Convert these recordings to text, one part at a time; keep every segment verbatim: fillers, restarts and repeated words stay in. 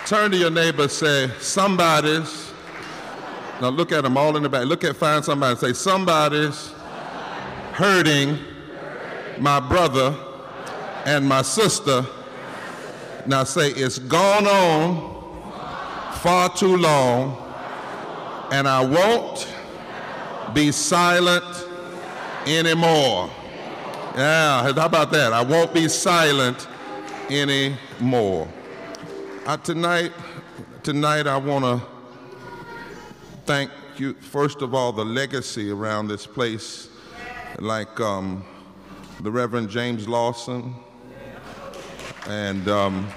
Turn to your neighbor and say, somebody's, now look at them all in the back. Look at, find somebody and say, somebody's hurting my brother and my sister. Now say, it's gone on far too long, and I won't be silent anymore. Yeah, how about that? I won't be silent anymore. Uh, tonight, tonight I want to thank you, first of all, the legacy around this place, like um, the Reverend James Lawson, and um,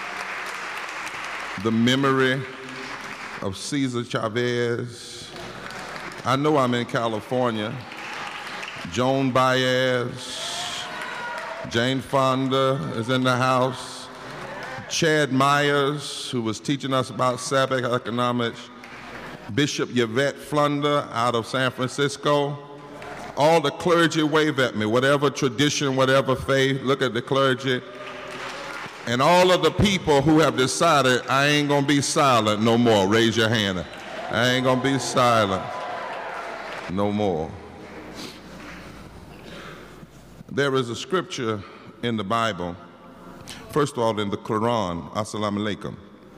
the memory of Cesar Chavez. I know I'm in California. Joan Baez, Jane Fonda is in the house. Chad Myers, who was teaching us about Sabbath economics. Bishop Yvette Flunder out of San Francisco. All the clergy wave at me, whatever tradition, whatever faith, look at the clergy. And all of the people who have decided, I ain't gonna be silent no more, raise your hand. I ain't gonna be silent no more. There is a scripture in the Bible, first of all in the Quran, Assalamu alaikum,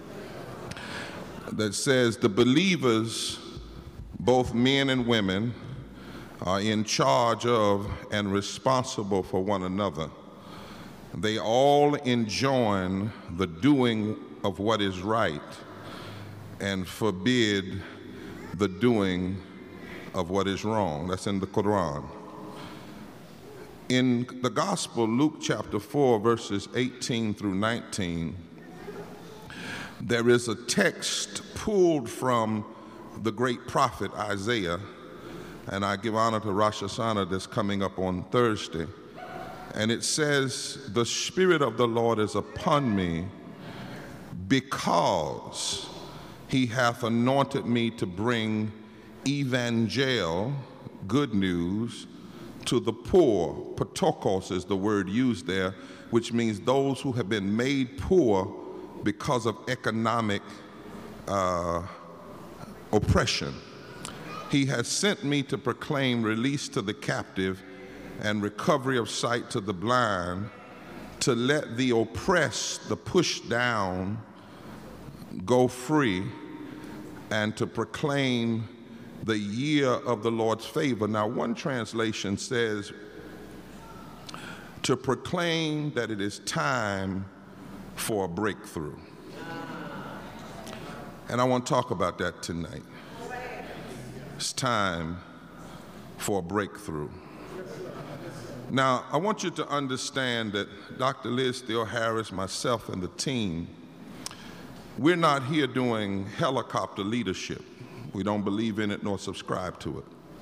that says the believers, both men and women, are in charge of and responsible for one another. They all enjoin the doing of what is right and forbid the doing of what is wrong. That's in the Quran. In the Gospel, Luke chapter four, verses eighteen through nineteen, there is a text pulled from the great prophet Isaiah, and I give honor to Rosh Hashanah that's coming up on Thursday. And it says, the Spirit of the Lord is upon me because he hath anointed me to bring evangel, good news, to the poor. Patokos is the word used there, which means those who have been made poor because of economic uh, oppression. He has sent me to proclaim release to the captive and recovery of sight to the blind, to let the oppressed, the pushed down, go free, and to proclaim the year of the Lord's favor. Now, one translation says to proclaim that it is time for a breakthrough. And I want to talk about that tonight. It's time for a breakthrough. Now, I want you to understand that Doctor Liz Theoharis, myself, and the team, we're not here doing helicopter leadership. We don't believe in it nor subscribe to it.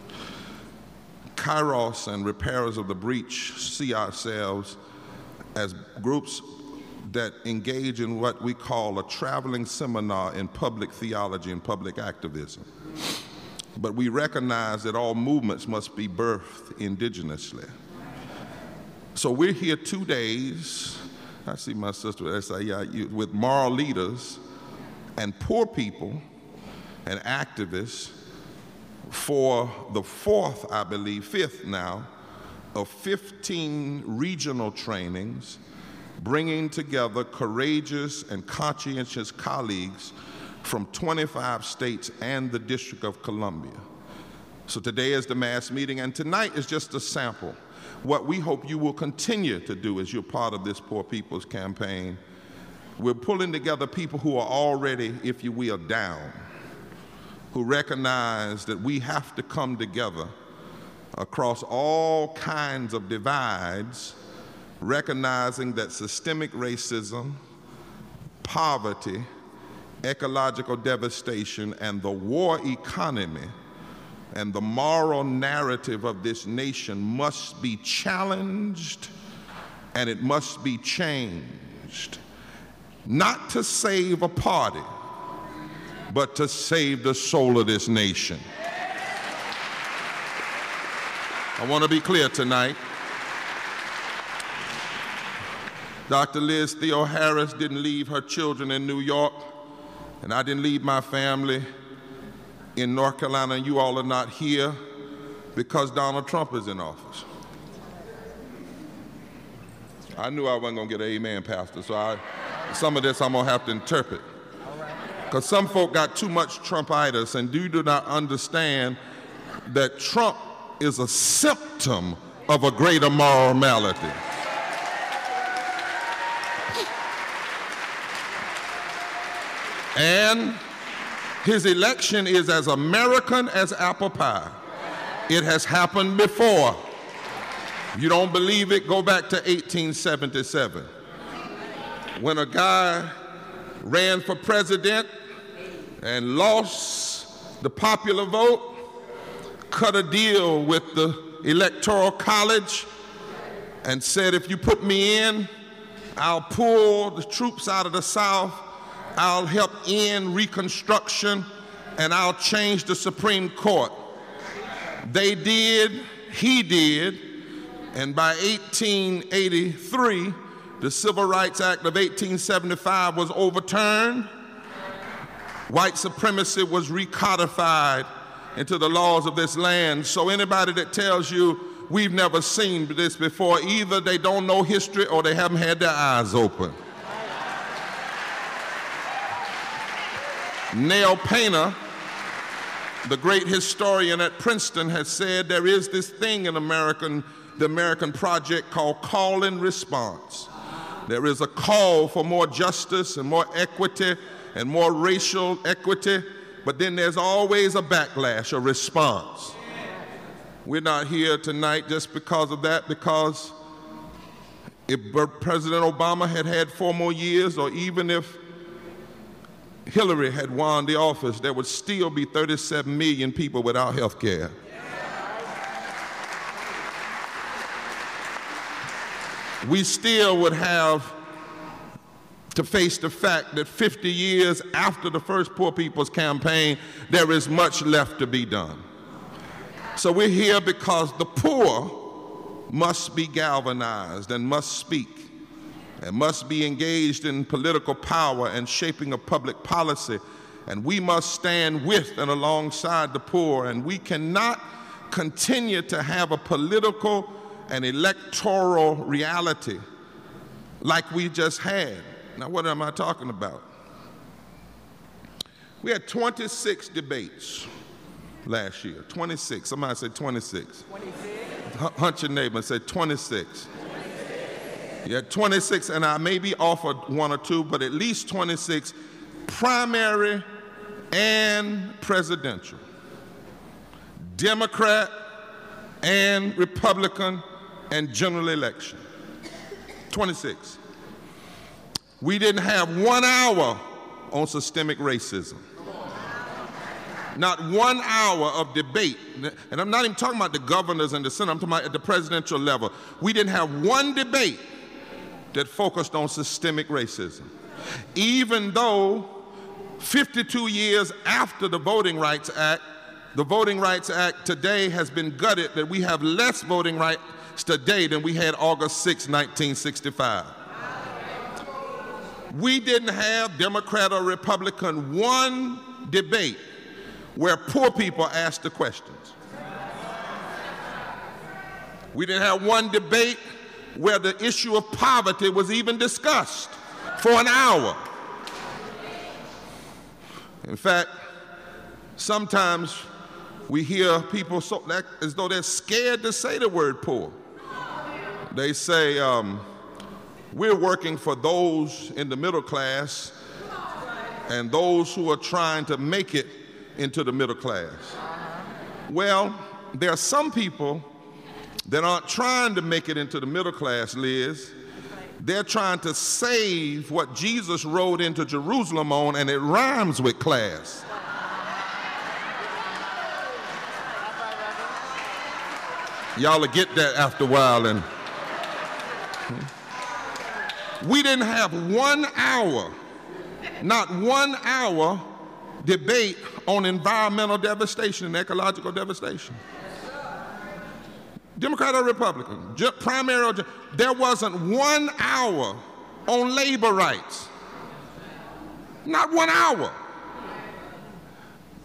Kairos and Repairers of the Breach see ourselves as groups that engage in what we call a traveling seminar in public theology and public activism. But we recognize that all movements must be birthed indigenously. So we're here two days, I see my sister S I E, with moral leaders and poor people and activists for the fourth, I believe, fifth now, of fifteen regional trainings, bringing together courageous and conscientious colleagues from twenty-five states and the District of Columbia. So today is the mass meeting, and tonight is just a sample. What we hope you will continue to do as you're part of this Poor People's Campaign, we're pulling together people who are already, if you will, down, who recognize that we have to come together across all kinds of divides, recognizing that systemic racism, poverty, ecological devastation, and the war economy and the moral narrative of this nation must be challenged and it must be changed. Not to save a party, but to save the soul of this nation. I want to be clear tonight. Doctor Liz Theoharis didn't leave her children in New York. And I didn't leave my family in North Carolina, and you all are not here because Donald Trump is in office. I knew I wasn't going to get an amen, Pastor, so I, some of this I'm going to have to interpret. Because some folk got too much Trumpitis, and you do not understand that Trump is a symptom of a greater moral malady. And his election is as American as apple pie. It has happened before. If you don't believe it, go back to eighteen seventy-seven. When a guy ran for president and lost the popular vote, cut a deal with the Electoral College and said, if you put me in, I'll pull the troops out of the South, I'll help end Reconstruction, and I'll change the Supreme Court. They did, he did, and by eighteen eighty-three, the Civil Rights Act of eighteen seventy-five was overturned. White supremacy was recodified into the laws of this land. So anybody that tells you we've never seen this before, either they don't know history or they haven't had their eyes open. Neil Painter, the great historian at Princeton, has said there is this thing in American, the American project called call and response. There is a call for more justice and more equity and more racial equity, but then there's always a backlash, a response. We're not here tonight just because of that, because if President Obama had had four more years, or even if Hillary had won the office, there would still be thirty-seven million people without health care. We still would have to face the fact that fifty years after the first Poor People's Campaign, there is much left to be done. So we're here because the poor must be galvanized and must speak and must be engaged in political power and shaping of public policy. And we must stand with and alongside the poor, and we cannot continue to have a political and electoral reality like we just had. Now, what am I talking about? We had twenty-six debates last year. twenty-six. Somebody said twenty-six. twenty-six. Hunch your neighbor and say twenty-six. You had twenty-six, and I may be off of one or two, but at least twenty-six primary and presidential, Democrat and Republican and general election. twenty-six. We didn't have one hour on systemic racism. Not one hour of debate. And I'm not even talking about the governors and the Senate, I'm talking about at the presidential level. We didn't have one debate that focused on systemic racism. Even though fifty-two years after the Voting Rights Act, the Voting Rights Act today has been gutted, that we have less voting rights today than we had August sixth, nineteen sixty-five. We didn't have, Democrat or Republican, one debate where poor people asked the questions. We didn't have one debate where the issue of poverty was even discussed for an hour. In fact, sometimes we hear people so, that, as though they're scared to say the word poor. They say, um, we're working for those in the middle class and those who are trying to make it into the middle class. Well, there are some people that aren't trying to make it into the middle class, Liz. They're trying to save what Jesus rode into Jerusalem on, and it rhymes with class. Y'all will get that after a while. And we didn't have one hour, not one hour debate on environmental devastation and ecological devastation. Democrat or Republican, primary or, there wasn't one hour on labor rights. Not one hour.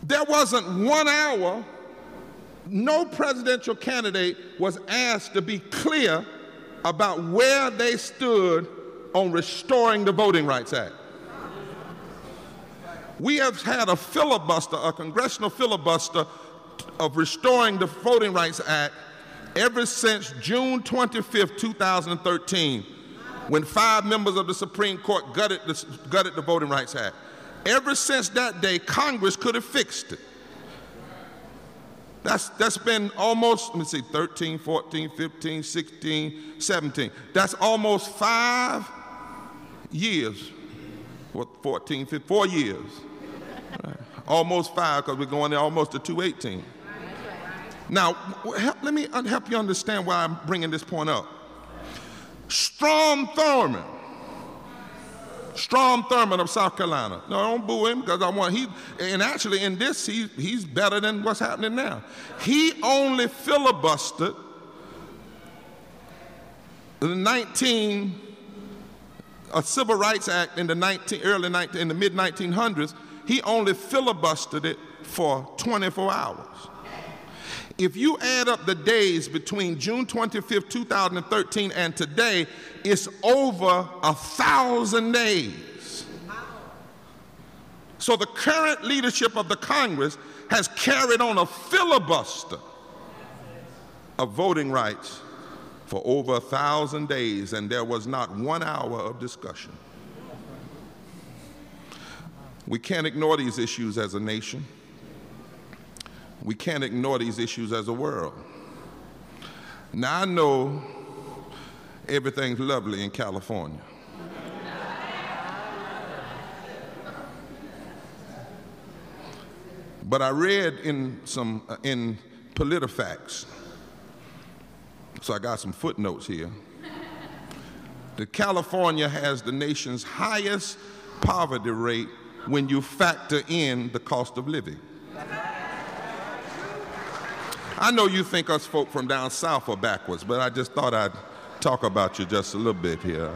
There wasn't one hour, no presidential candidate was asked to be clear about where they stood on restoring the Voting Rights Act. We have had a filibuster, a congressional filibuster of restoring the Voting Rights Act ever since June twenty-fifth, two thousand thirteen, when five members of the Supreme Court gutted the, gutted the Voting Rights Act. Ever since that day, Congress could have fixed it. That's, that's been almost, let me see, thirteen, fourteen, fifteen, sixteen, seventeen. That's almost five years, what, fourteen, fifteen, four years. Right. Almost five, because we're going there almost to two eighteen. Now, help, let me help you understand why I'm bringing this point up. Strom Thurmond, Strom Thurmond of South Carolina. No, don't boo him, because I want, he, and actually in this, he, he's better than what's happening now. He only filibustered the nineteen, a Civil Rights Act in the nineteen, early nineteen, in the mid nineteen hundreds. He only filibustered it for twenty-four hours. If you add up the days between June twenty-fifth, two thousand thirteen and today, it's over a thousand days. So the current leadership of the Congress has carried on a filibuster of voting rights for over a thousand days, and there was not one hour of discussion. We can't ignore these issues as a nation. We can't ignore these issues as a world. Now, I know everything's lovely in California. But I read in some, uh, in PolitiFacts, so I got some footnotes here, that California has the nation's highest poverty rate when you factor in the cost of living. I know you think us folk from down south are backwards, but I just thought I'd talk about you just a little bit here.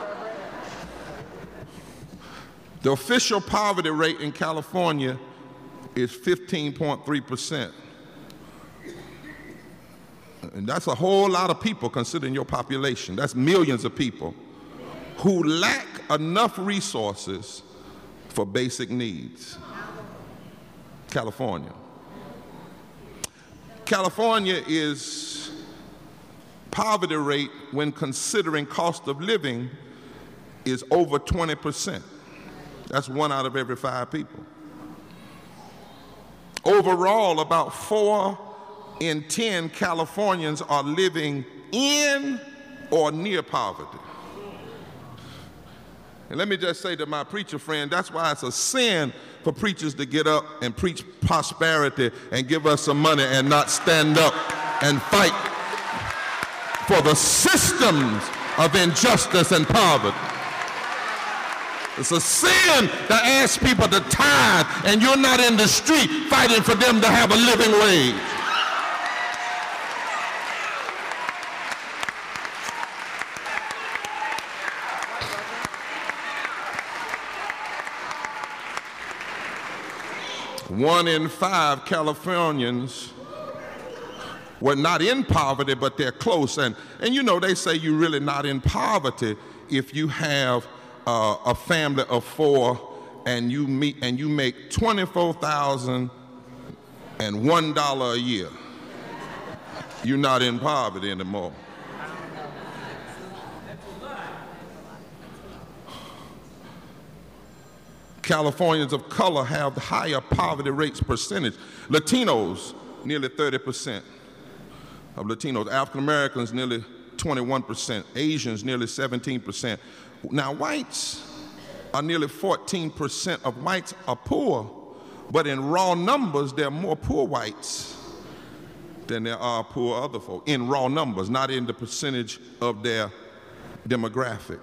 The official poverty rate in California is fifteen point three percent. And that's a whole lot of people considering your population. That's millions of people who lack enough resources for basic needs. California. California is poverty rate when considering cost of living is over twenty percent. That's one out of every five people. Overall, about four in ten Californians are living in or near poverty. And let me just say to my preacher friend, that's why it's a sin for preachers to get up and preach prosperity and give us some money and not stand up and fight for the systems of injustice and poverty. It's a sin to ask people to tithe and you're not in the street fighting for them to have a living wage. One in five Californians were not in poverty, but they're close. And, and you know, they say you're really not in poverty if you have uh, a family of four and you, meet, and you make twenty-four thousand one dollars a year. You're not in poverty anymore. Californians of color have higher poverty rates percentage. Latinos, nearly thirty percent of Latinos. African Americans, nearly twenty-one percent. Asians, nearly seventeen percent. Now, whites are nearly fourteen percent of whites are poor, but in raw numbers, there are more poor whites than there are poor other folk. In raw numbers, not in the percentage of their demographic.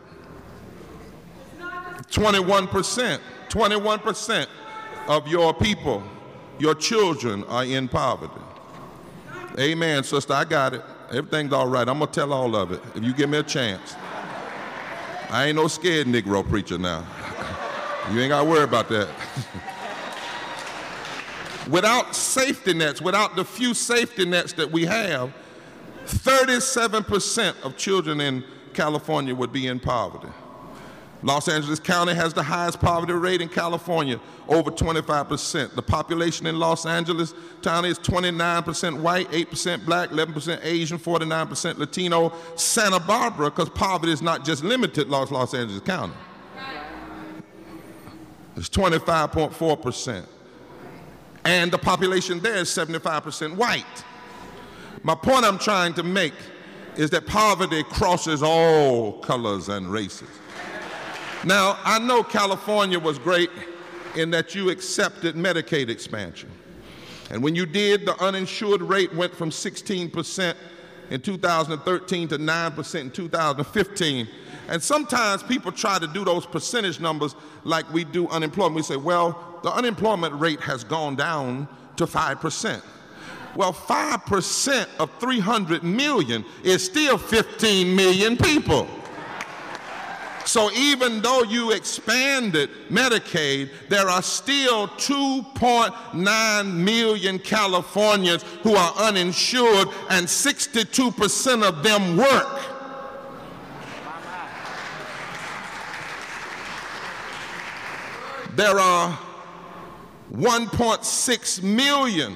twenty-one percent. twenty-one percent of your people, your children, are in poverty. Amen, sister, I got it. Everything's all right. I'm going to tell all of it if you give me a chance. I ain't no scared Negro preacher now. You ain't got to worry about that. without safety nets, without the few safety nets that we have, thirty-seven percent of children in California would be in poverty. Los Angeles County has the highest poverty rate in California, over twenty-five percent. The population in Los Angeles County is twenty-nine percent white, eight percent black, eleven percent Asian, forty-nine percent Latino. Santa Barbara, because poverty is not just limited to Los, Los Angeles County, it's twenty-five point four percent. And the population there is seventy-five percent white. My point I'm trying to make is that poverty crosses all colors and races. Now, I know California was great in that you accepted Medicaid expansion. And when you did, the uninsured rate went from sixteen percent in two thousand thirteen to nine percent in two thousand fifteen. And sometimes people try to do those percentage numbers like we do unemployment. We say, well, the unemployment rate has gone down to five percent. Well, five percent of three hundred million is still fifteen million people. So even though you expanded Medicaid, there are still two point nine million Californians who are uninsured, and sixty-two percent of them work. There are one point six million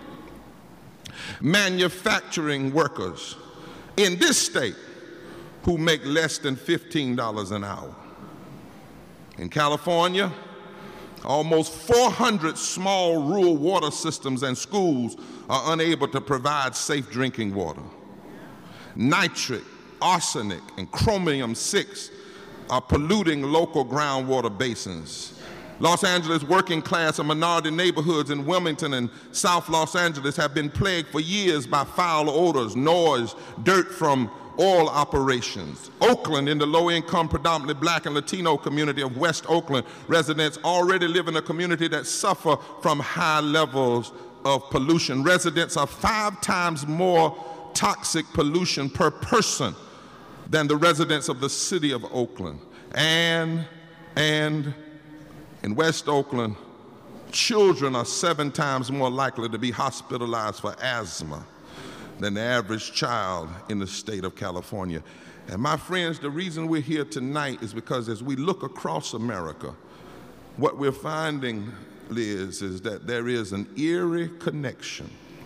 manufacturing workers in this state who make less than fifteen dollars an hour. In California, almost four hundred small rural water systems and schools are unable to provide safe drinking water. Nitric, arsenic, and chromium six are polluting local groundwater basins. Los Angeles working class and minority neighborhoods in Wilmington and South Los Angeles have been plagued for years by foul odors, noise, dirt from oil operations. Oakland, in the low-income, predominantly black and Latino community of West Oakland, residents already live in a community that suffer from high levels of pollution. Residents are five times more toxic pollution per person than the residents of the city of Oakland. And, and in West Oakland, children are seven times more likely to be hospitalized for asthma than the average child in the state of California. And my friends, the reason we're here tonight is because as we look across America, what we're finding, Liz, is that there is an eerie connection.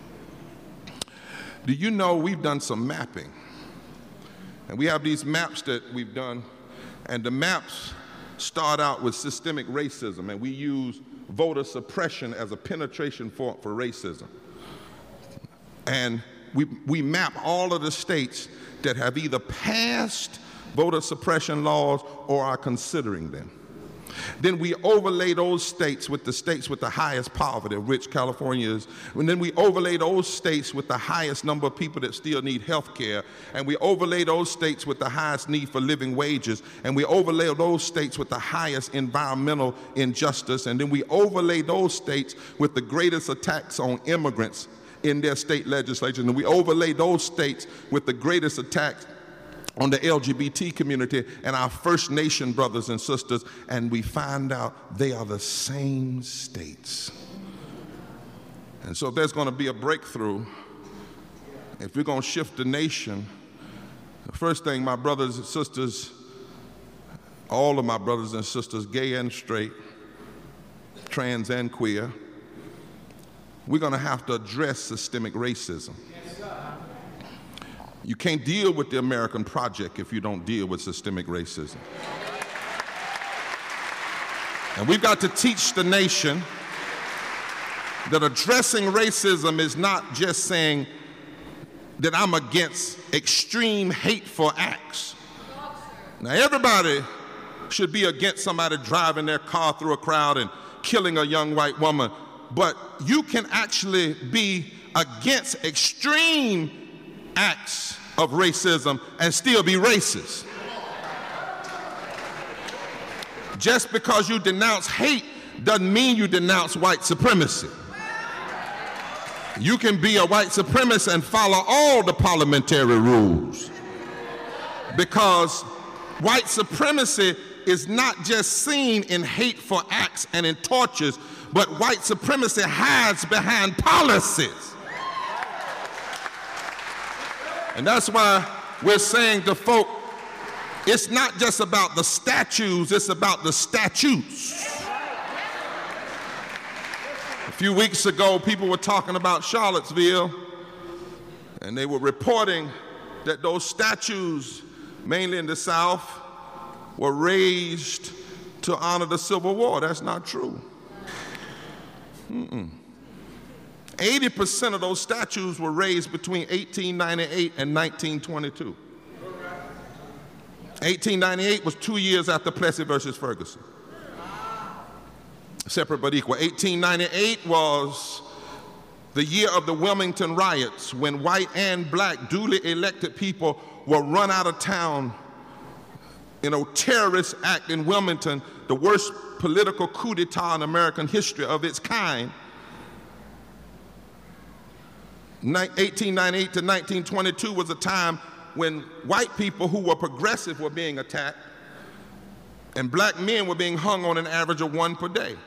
Do you know we've done some mapping? And we have these maps that we've done, and the maps start out with systemic racism, and we use voter suppression as a penetration for, for racism. And We, we map all of the states that have either passed voter suppression laws or are considering them. Then we overlay those states with the states with the highest poverty, of which California is. And then we overlay those states with the highest number of people that still need health care. And we overlay those states with the highest need for living wages. And we overlay those states with the highest environmental injustice. And then we overlay those states with the greatest attacks on immigrants in their state legislature, and we overlay those states with the greatest attacks on the L G B T community and our First Nation brothers and sisters, and we find out they are the same states. And so if there's going to be a breakthrough, if we're going to shift the nation, the first thing, my brothers and sisters, all of my brothers and sisters, gay and straight, trans and queer, we're going to have to address systemic racism. You can't deal with the American project if you don't deal with systemic racism. And we've got to teach the nation that addressing racism is not just saying that I'm against extreme hateful acts. Now, everybody should be against somebody driving their car through a crowd and killing a young white woman. But you can actually be against extreme acts of racism and still be racist. Just because you denounce hate doesn't mean you denounce white supremacy. You can be a white supremacist and follow all the parliamentary rules, because white supremacy is not just seen in hateful acts and in tortures, but white supremacy hides behind policies. And that's why we're saying to folk, it's not just about the statues, it's about the statutes. A few weeks ago, people were talking about Charlottesville, and they were reporting that those statues, mainly in the South, were raised to honor the Civil War. That's not true. Mm-mm. eighty percent of those statues were raised between eighteen ninety-eight and nineteen twenty-two. eighteen ninety-eight was two years after Plessy versus Ferguson. Separate but equal. eighteen ninety-eight was the year of the Wilmington riots, when white and black duly elected people were run out of town in a terrorist act in Wilmington, the worst political coup d'etat in American history of its kind. eighteen ninety-eight to nineteen twenty-two was a time when white people who were progressive were being attacked, and black men were being hung on an average of one per day.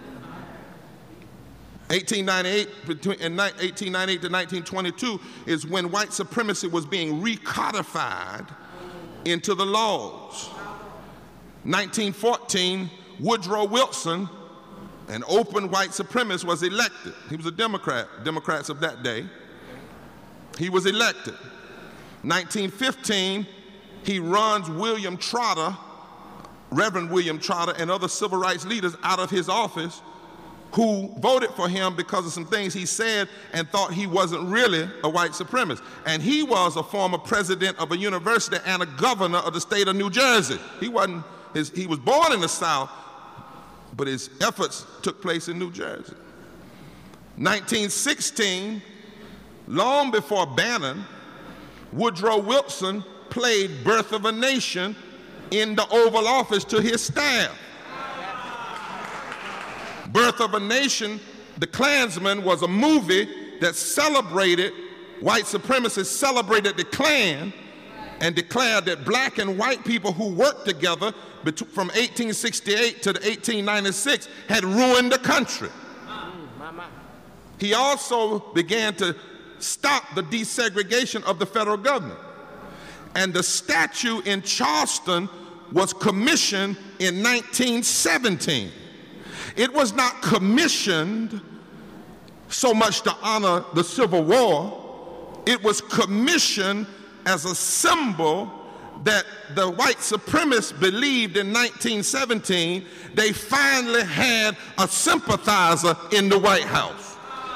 eighteen ninety-eight, between, and eighteen ninety-eight to nineteen twenty-two is when white supremacy was being recodified into the laws. nineteen fourteen, Woodrow Wilson, an open white supremacist, was elected. He was a Democrat, Democrats of that day. He was elected. nineteen fifteen, he runs William Trotter, Reverend William Trotter, and other civil rights leaders out of his office, who voted for him because of some things he said and thought he wasn't really a white supremacist. And he was a former president of a university and a governor of the state of New Jersey. He wasn't, his, he was born in the South, but his efforts took place in New Jersey. nineteen sixteen, long before Bannon, Woodrow Wilson played Birth of a Nation in the Oval Office to his staff. Birth of a Nation, The Klansman, was a movie that celebrated, white supremacists celebrated the Klan and declared that black and white people who worked together from eighteen sixty-eight to eighteen ninety-six had ruined the country. He also began to stop the desegregation of the federal government. And the statue in Charleston was commissioned in nineteen seventeen. It was not commissioned so much to honor the Civil War. It was commissioned as a symbol that the white supremacists believed in nineteen seventeen they finally had a sympathizer in the White House.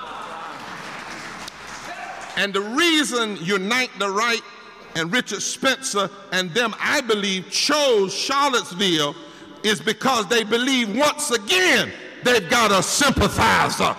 And the reason Unite the Right and Richard Spencer and them, I believe, chose Charlottesville is because they believe once again they've got a sympathizer.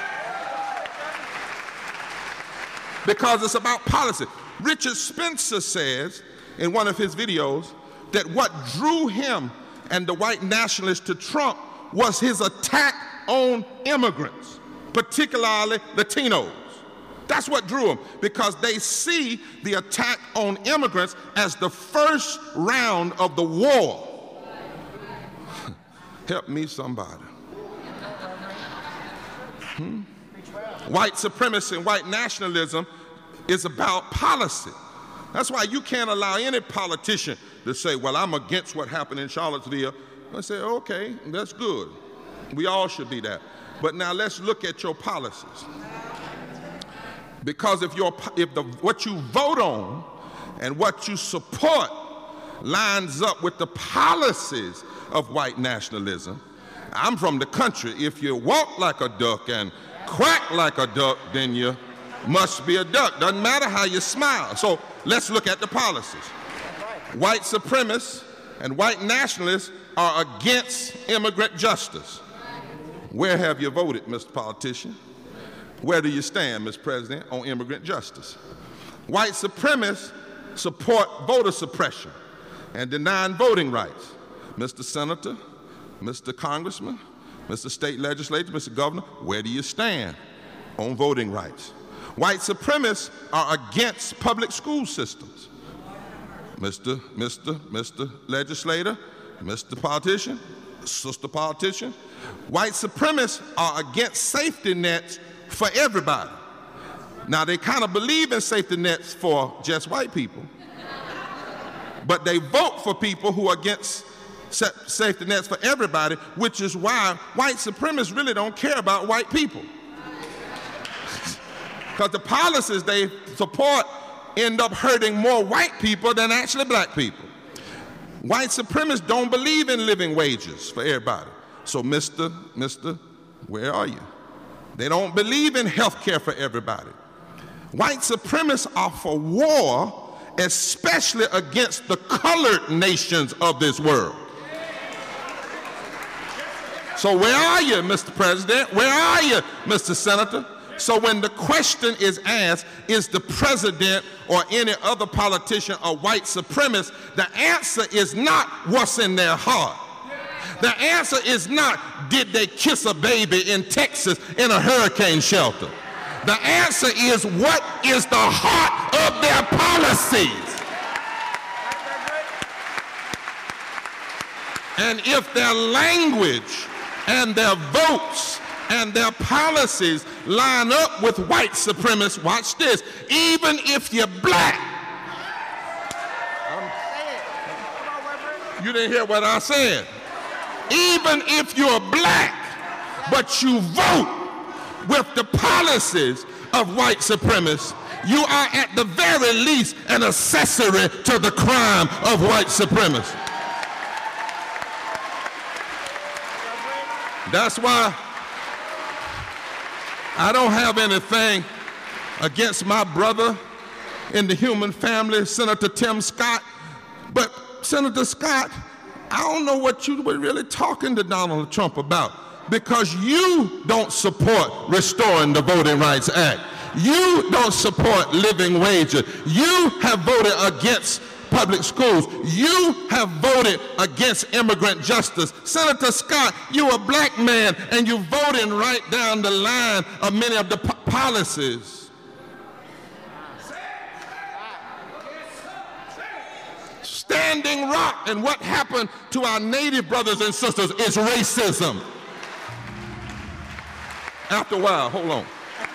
Because it's about policy. Richard Spencer says in one of his videos that what drew him and the white nationalists to Trump was his attack on immigrants, particularly Latinos. That's what drew them, because they see the attack on immigrants as the first round of the war. Help me, somebody. Hmm? White supremacy and white nationalism is about policy. That's why you can't allow any politician to say, well, I'm against what happened in Charlottesville. I say, okay, that's good. We all should be that. But now let's look at your policies. Because if, your, if the, what you vote on and what you support lines up with the policies of white nationalism, I'm from the country. If you walk like a duck and quack like a duck, then you must be a duck. Doesn't matter how you smile. So let's look at the policies. White supremacists and white nationalists are against immigrant justice. Where have you voted, Mister Politician? Where do you stand, Mister President, on immigrant justice? White supremacists support voter suppression and denying voting rights. Mister Senator, Mister Congressman, Mister State Legislator, Mister Governor, where do you stand on voting rights? White supremacists are against public school systems. Mister Mister Mister Legislator, Mister Politician, Sister Politician, white supremacists are against safety nets for everybody. Now, they kind of believe in safety nets for just white people, but they vote for people who are against safety nets for everybody, which is why white supremacists really don't care about white people. Because the policies they support end up hurting more white people than actually black people. White supremacists don't believe in living wages for everybody. So, Mister Mister, where are you? They don't believe in health care for everybody. White supremacists are for war, especially against the colored nations of this world. So where are you, Mister President? Where are you, Mister Senator? So when the question is asked, is the president or any other politician a white supremacist, the answer is not what's in their heart. The answer is not, did they kiss a baby in Texas in a hurricane shelter? The answer is, what is the heart of their policies? And if their language and their votes and their policies line up with white supremacists, watch this, even if you're black. Um, you didn't hear what I said. Even if you're black, but you vote with the policies of white supremacists, you are at the very least an accessory to the crime of white supremacy. That's why I don't have anything against my brother in the human family, Senator Tim Scott, but Senator Scott, I don't know what you were really talking to Donald Trump about, because you don't support restoring the Voting Rights Act. You don't support living wages. You have voted against public schools. You have voted against immigrant justice. Senator Scott, you're a black man, and you're voting right down the line of many of the po- policies. Standing Rock and what happened to our Native brothers and sisters is racism. After a while, hold on.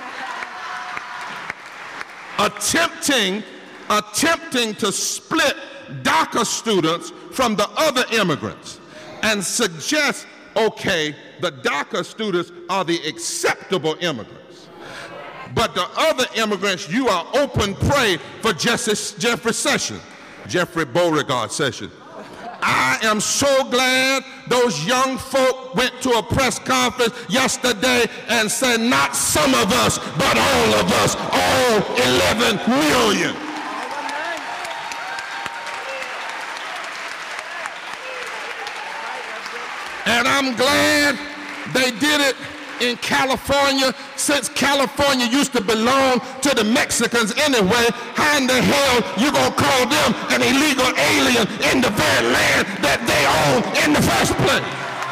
Attempting attempting to split DACA students from the other immigrants and suggest, okay, the DACA students are the acceptable immigrants, but the other immigrants, you are open prey for Justice Jeffrey Sessions, Jeffrey Beauregard Sessions. I am so glad those young folk went to a press conference yesterday and said, not some of us, but all of us, all eleven million. And I'm glad they did it in California, since California used to belong to the Mexicans anyway. How in the hell you gonna call them an illegal alien in the very land that they own in the first place?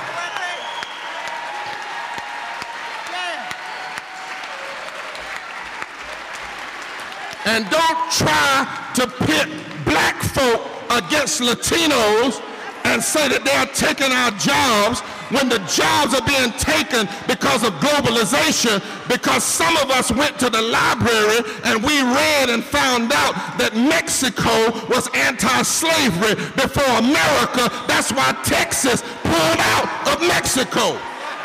And don't try to pit black folk against Latinos and say that they are taking our jobs when the jobs are being taken because of globalization, because some of us went to the library and we read and found out that Mexico was anti-slavery before America. That's why Texas pulled out of Mexico.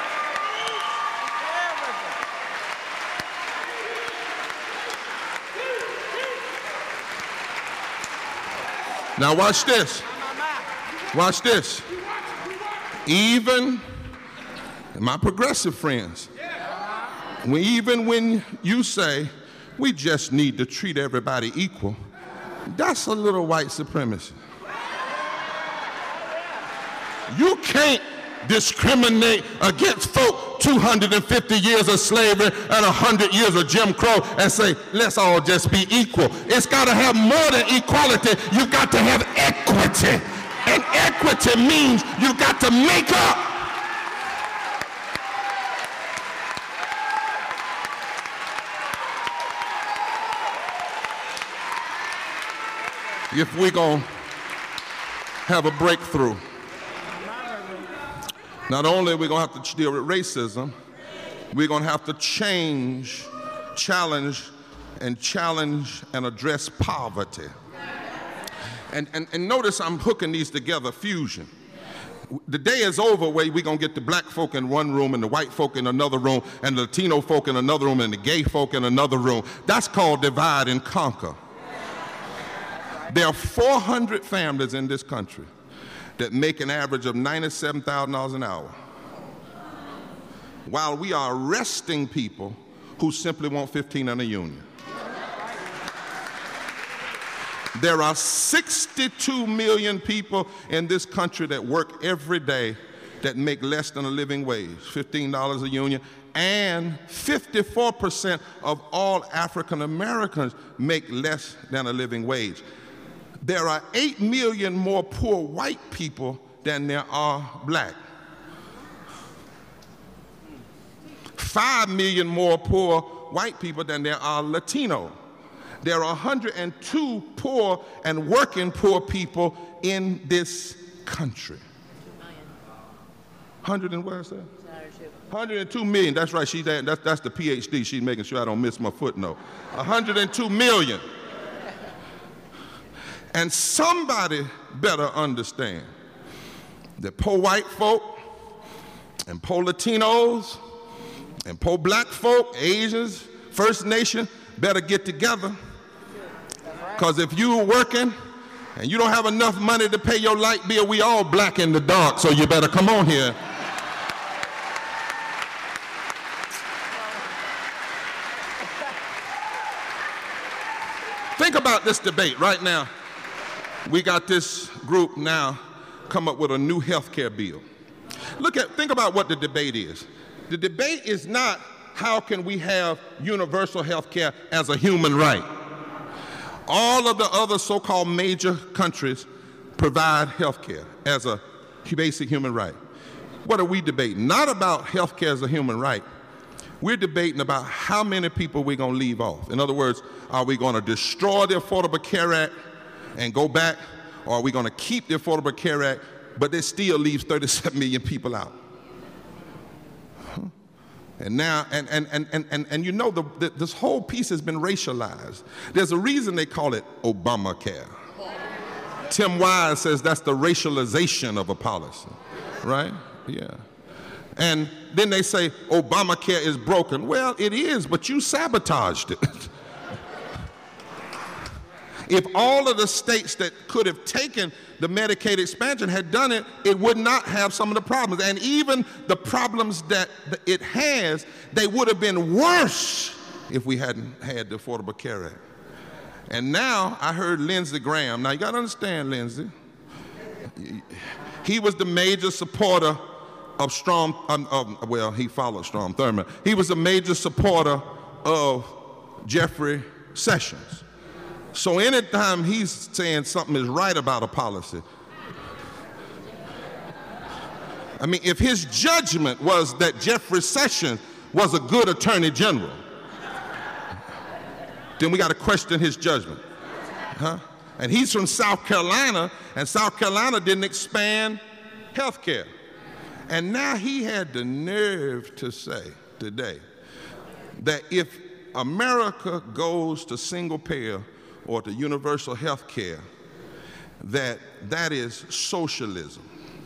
Now watch this. Watch this. Even my progressive friends, when, even when you say we just need to treat everybody equal, that's a little white supremacy. You can't discriminate against folk two hundred fifty years of slavery and one hundred years of Jim Crow and say, let's all just be equal. It's got to have more than equality. You've got to have equity. And equity means you've got to make up. If we're going to have a breakthrough Not only are we going to have to deal with racism, we're going to have to change, challenge, and challenge and address poverty. And, and, and notice I'm hooking these together, fusion. The day is over where we're going to get the black folk in one room and the white folk in another room and the Latino folk in another room and the gay folk in another room. That's called divide and conquer. There are four hundred families in this country that make an average of ninety-seven thousand dollars an hour, while we are arresting people who simply want fifteen in a union. There are sixty-two million people in this country that work every day that make less than a living wage, fifteen dollars a union, and fifty-four percent of all African Americans make less than a living wage. There are eight million more poor white people than there are black. five million more poor white people than there are Latino. There are one hundred two poor and working poor people in this country. one hundred and where's that? one hundred two million, that's right, she, that's, that's the P H D, she's making sure I don't miss my footnote. one hundred two million. And somebody better understand that poor white folk and poor Latinos and poor black folk, Asians, First Nation, better get together. Because if you're working and you don't have enough money to pay your light bill, we all black in the dark, so you better come on here. Think about this debate right now. We got this group now come up with a new health care bill. Look at, think about what the debate is. The debate is not how can we have universal health care as a human right. All of the other so-called major countries provide health care as a basic human right. What are we debating? Not about health care as a human right. We're debating about how many people we're going to leave off. In other words, are we going to destroy the Affordable Care Act and go back, or are we going to keep the Affordable Care Act, but it still leaves thirty-seven million people out? Huh? And now, and, and, and, and, and, and you know, the, the, this whole piece has been racialized. There's a reason they call it Obamacare. Tim Wise says that's the racialization of a policy, right? Yeah. And then they say Obamacare is broken. Well, it is, but you sabotaged it. If all of the states that could have taken the Medicaid expansion had done it, it would not have some of the problems. And even the problems that it has, they would have been worse if we hadn't had the Affordable Care Act. And now I heard Lindsey Graham. Now you got to understand, Lindsey. He was the major supporter of Strom, um, um, well, he followed Strom Thurmond. He was a major supporter of Jeffrey Sessions. So anytime he's saying something is right about a policy, I mean, if his judgment was that Jeffrey Sessions was a good attorney general, then we got to question his judgment. Huh? And he's from South Carolina, and South Carolina didn't expand health care. And now he had the nerve to say today that if America goes to single payer or to universal health care, that that is socialism.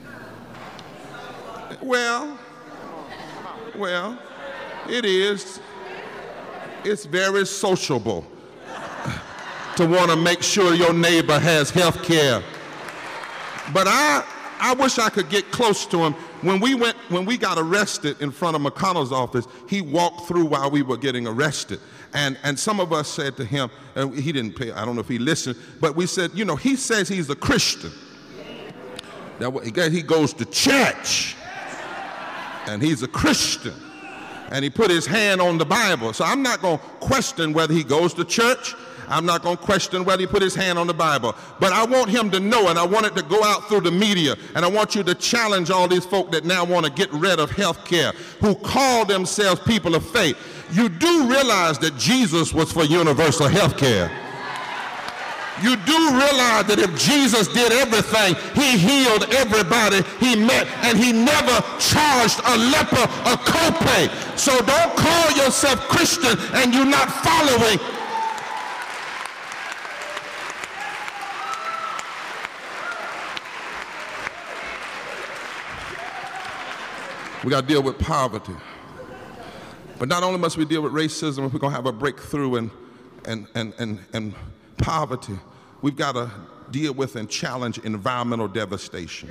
Well, well, it is. It's very sociable to want to make sure your neighbor has health care. But I, I wish I could get close to him. When we went, when we got arrested in front of McConnell's office, he walked through while we were getting arrested. And, and some of us said to him, and he didn't pay, I don't know if he listened, but we said, you know, he says he's a Christian. That he goes to church, and he's a Christian. And he put his hand on the Bible. So I'm not going to question whether he goes to church. I'm not going to question whether he put his hand on the Bible. But I want him to know, and I want it to go out through the media, and I want you to challenge all these folk that now want to get rid of health care, who call themselves people of faith. You do realize that Jesus was for universal health care. you do realize that if Jesus did everything, he healed everybody he met, and he never charged a leper a copay. So don't call yourself Christian and you're not following. We got to deal with poverty. But not only must we deal with racism, if we're going to have a breakthrough in, in, in, in, in poverty, we've got to deal with and challenge environmental devastation.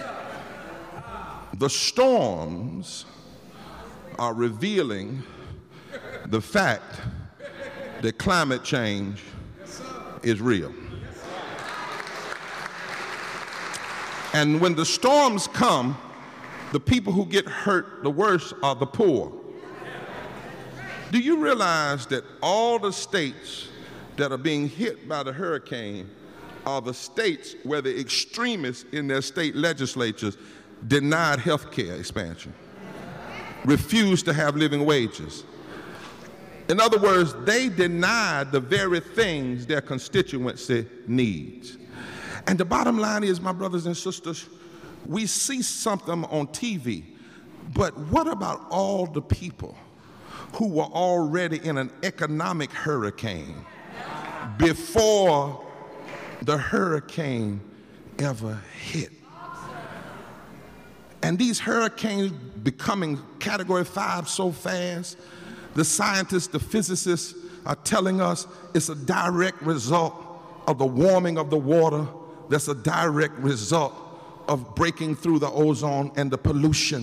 The storms are revealing the fact that climate change is real. And when the storms come, the people who get hurt the worst are the poor. Do you realize that all the states that are being hit by the hurricane are the states where the extremists in their state legislatures denied health care expansion, refused to have living wages? In other words, they denied the very things their constituency needs. And the bottom line is, my brothers and sisters, we see something on T V, but what about all the people who were already in an economic hurricane before the hurricane ever hit? And these hurricanes becoming category five so fast, the scientists, the physicists are telling us it's a direct result of the warming of the water. That's a direct result of breaking through the ozone and the pollution.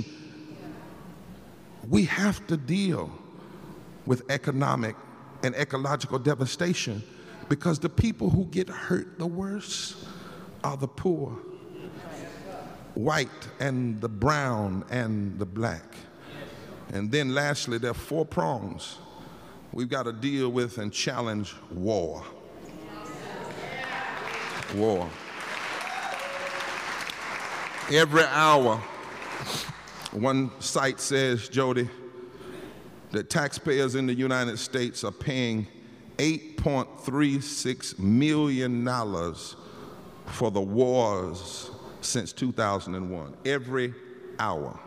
We have to deal with economic and ecological devastation because the people who get hurt the worst are the poor, white and the brown and the black. And then lastly, there are four prongs we've got to deal with and challenge: war. War. Every hour, one site says, Jody, that taxpayers in the United States are paying eight point three six million dollars for the wars since two thousand one. Every hour.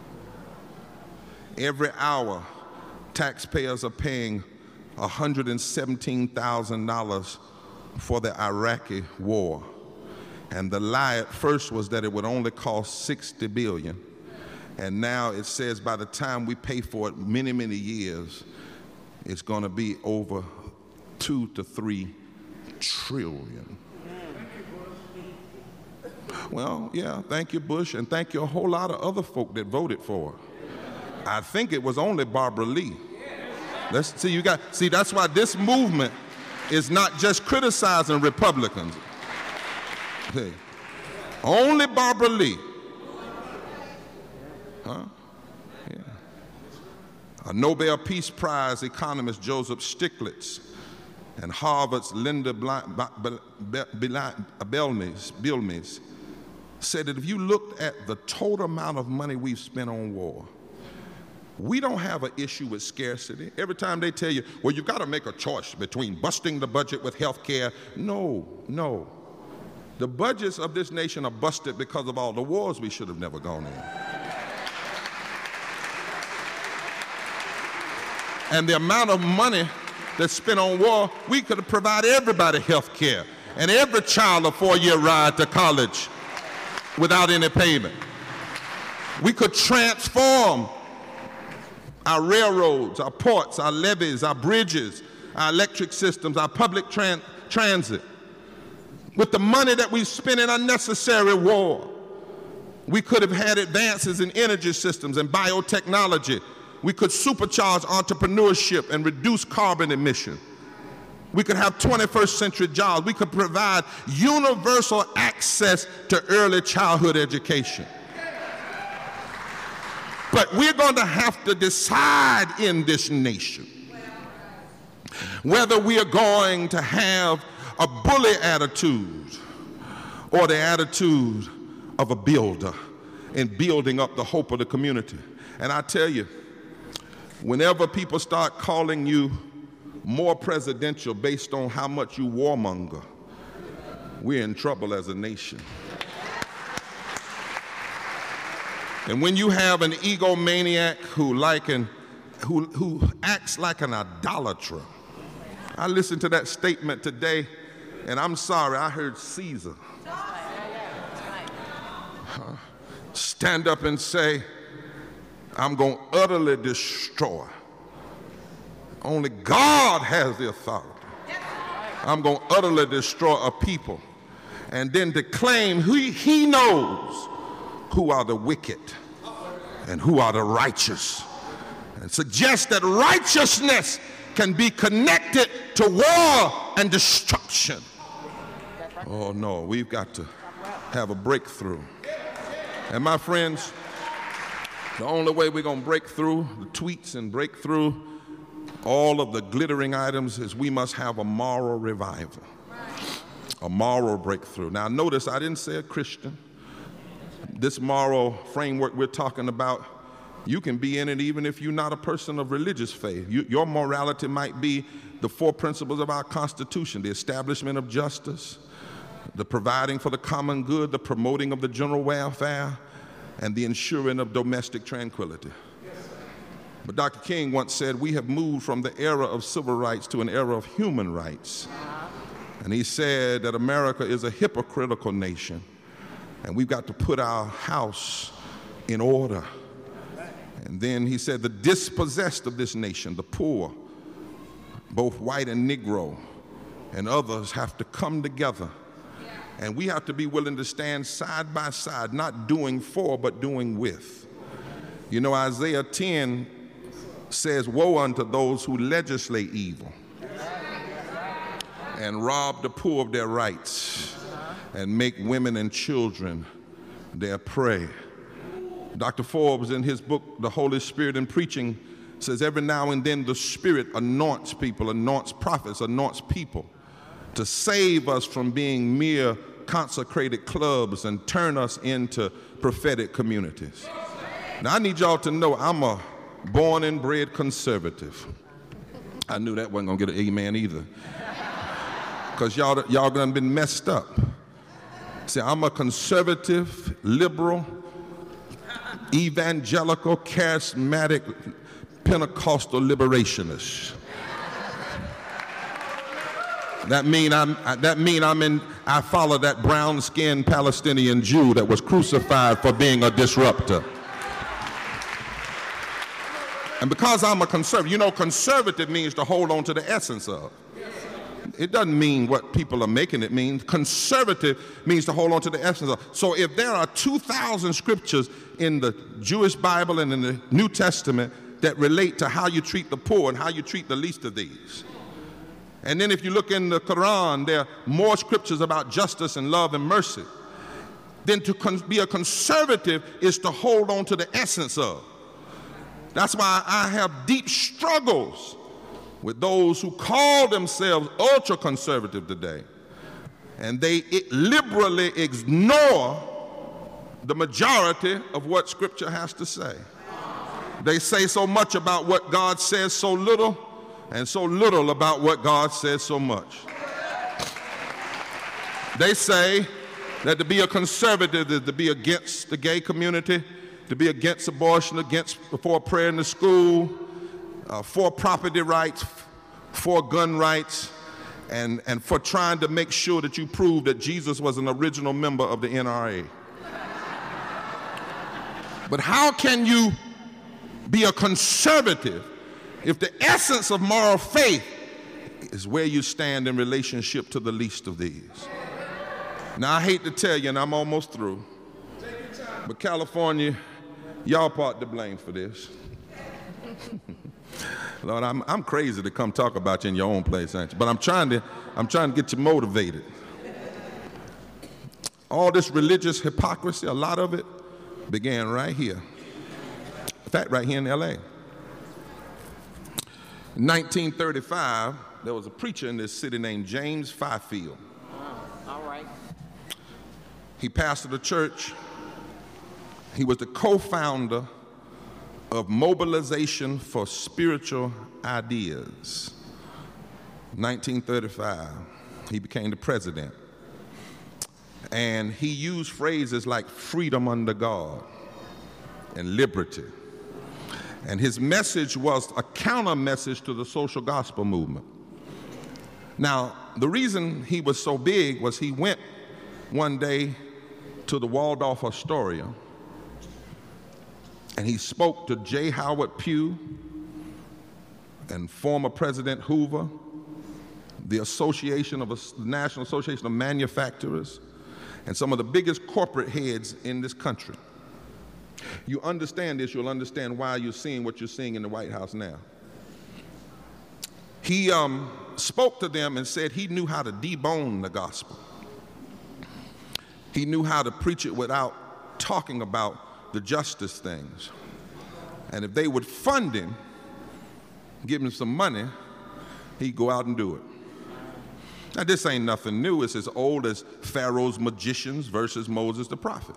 Every hour, taxpayers are paying one hundred seventeen thousand dollars for the Iraqi war. And the lie at first was that it would only cost sixty billion dollars. And now it says by the time we pay for it many, many years, it's going to be over two to three trillion. Well, yeah, thank you, Bush, and thank you a whole lot of other folk that voted for her. I think it was only Barbara Lee. Let's see, you got, see, that's why this movement is not just criticizing Republicans. Hey, only Barbara Lee. Huh? Yeah. A Nobel Peace Prize economist, Joseph Stiglitz, and Harvard's Linda Bilmes said that if you looked at the total amount of money we've spent on war, we don't have an issue with scarcity. Every time they tell you, well, you've got to make a choice between busting the budget with health care. No, no. The budgets of this nation are busted because of all the wars we should have never gone in. And the amount of money that's spent on war, we could have provided everybody health care and every child a four-year ride to college without any payment. We could transform our railroads, our ports, our levees, our bridges, our electric systems, our public tran- transit. With the money that we spent in unnecessary war, we could have had advances in energy systems and biotechnology. We could supercharge entrepreneurship and reduce carbon emission. We could have twenty-first century jobs. We could provide universal access to early childhood education. But we're going to have to decide in this nation whether we are going to have a bully attitude or the attitude of a builder in building up the hope of the community. And I tell you, whenever people start calling you more presidential based on how much you warmonger, we're in trouble as a nation. And when you have an egomaniac who like an, who, who acts like an idolater, I listened to that statement today, and I'm sorry, I heard Caesar uh, stand up and say, I'm going to utterly destroy. Only God has the authority. I'm going to utterly destroy a people. And then to claim he, he knows who are the wicked and who are the righteous. And suggest that righteousness can be connected to war and destruction. Oh no, we've got to have a breakthrough. And my friends, the only way we're going to break through the tweets and break through all of the glittering items is we must have a moral revival, a moral breakthrough. Now notice I didn't say a Christian. This moral framework we're talking about, you can be in it even if you're not a person of religious faith. You, your morality might be the four principles of our Constitution: the establishment of justice, the providing for the common good, the promoting of the general welfare, and the ensuring of domestic tranquility. But Doctor King once said, we have moved from the era of civil rights to an era of human rights. And he said that America is a hypocritical nation, and we've got to put our house in order. And then he said the dispossessed of this nation, the poor, both white and Negro, and others have to come together. And we have to be willing to stand side by side, not doing for, but doing with. You know, Isaiah ten says, woe unto those who legislate evil and rob the poor of their rights and make women and children their prey. Doctor Forbes, in his book, The Holy Spirit in Preaching, says every now and then the Spirit anoints people, anoints prophets, anoints people to save us from being mere consecrated clubs and turn us into prophetic communities. Now I need y'all to know I'm a born and bred conservative. I knew that wasn't gonna get an amen either, because y'all y'all done been messed up. See, I'm a conservative, liberal, evangelical, charismatic, Pentecostal liberationist. That mean I'm that mean I'm in I follow that brown-skinned Palestinian Jew that was crucified for being a disruptor. And because I'm a conservative, you know, conservative means to hold on to the essence of. It doesn't mean what people are making it mean. Conservative means to hold on to the essence of. So if there are two thousand scriptures in the Jewish Bible and in the New Testament that relate to how you treat the poor and how you treat the least of these, and then if you look in the Quran, there are more scriptures about justice and love and mercy, then to be a conservative is to hold on to the essence of. That's why I have deep struggles with those who call themselves ultra-conservative today, and they liberally ignore the majority of what Scripture has to say. They say so much about what God says so little, and so little about what God says so much. They say that to be a conservative is to be against the gay community, to be against abortion, against for prayer in the school, uh, for property rights, for gun rights, and, and for trying to make sure that you prove that Jesus was an original member of the N R A. But how can you be a conservative if the essence of moral faith is where you stand in relationship to the least of these? Now, I hate to tell you, and I'm almost through, but California, y'all part to blame for this. Lord, I'm, I'm crazy to come talk about you in your own place, ain't you? But I'm trying to, I'm trying to get you motivated. All this religious hypocrisy, a lot of it began right here. In fact, right here in L A. In nineteen thirty-five, there was a preacher in this city named James Fifield. Oh, all right. He pastored a church. He was the co-founder of Mobilization for Spiritual Ideas. nineteen thirty-five, he became the president. And he used phrases like freedom under God and liberty. And his message was a counter message to the social gospel movement. Now, the reason he was so big was he went one day to the Waldorf Astoria and he spoke to J. Howard Pugh and former President Hoover, the Association of the National Association of Manufacturers, and some of the biggest corporate heads in this country. You understand this, you'll understand why you're seeing what you're seeing in the White House now. He um, spoke to them and said he knew how to debone the gospel. He knew how to preach it without talking about the justice things. And if they would fund him, give him some money, he'd go out and do it. Now, this ain't nothing new. It's as old as Pharaoh's magicians versus Moses the prophet.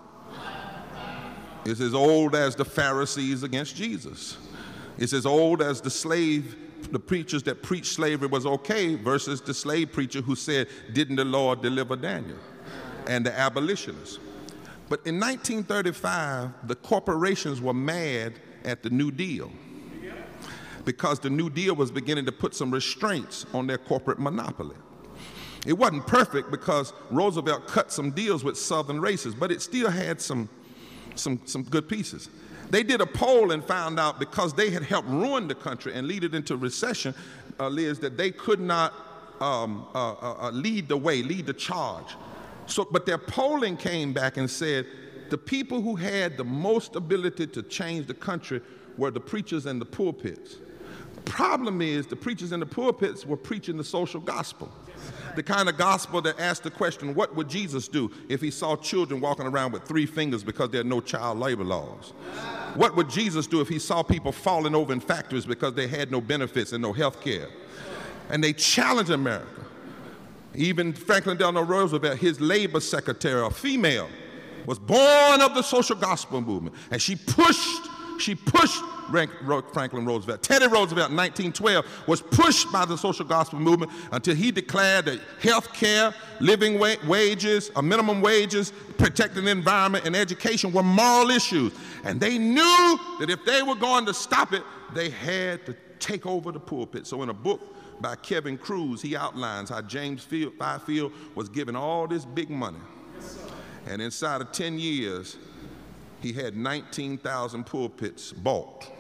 It's as old as the Pharisees against Jesus. It's as old as the slave, the preachers that preached slavery was okay versus the slave preacher who said, didn't the Lord deliver Daniel? And the abolitionists. But in nineteen thirty-five, the corporations were mad at the New Deal because the New Deal was beginning to put some restraints on their corporate monopoly. It wasn't perfect because Roosevelt cut some deals with southern races, but it still had some, some, some good pieces. They did a poll and found out because they had helped ruin the country and lead it into recession, uh, Liz, that they could not um, uh, uh, lead the way, lead the charge. So, but their polling came back and said the people who had the most ability to change the country were the preachers in the pulpits. The problem is the preachers in the pulpits were preaching the social gospel. The kind of gospel that asked the question, what would Jesus do if he saw children walking around with three fingers because there are no child labor laws? What would Jesus do if he saw people falling over in factories because they had no benefits and no health care? And they challenged America. Even Franklin Delano Roosevelt, his labor secretary, a female, was born of the social gospel movement. And she pushed, she pushed Franklin Roosevelt. Teddy Roosevelt in nineteen twelve was pushed by the social gospel movement until he declared that health care, living wa wages, a minimum wages, protecting the environment, and education were moral issues. And they knew that if they were going to stop it, they had to take over the pulpit. So in a book by Kevin Cruz, he outlines how James Fifield was given all this big money. And inside of ten years, he had nineteen thousand pulpits bought.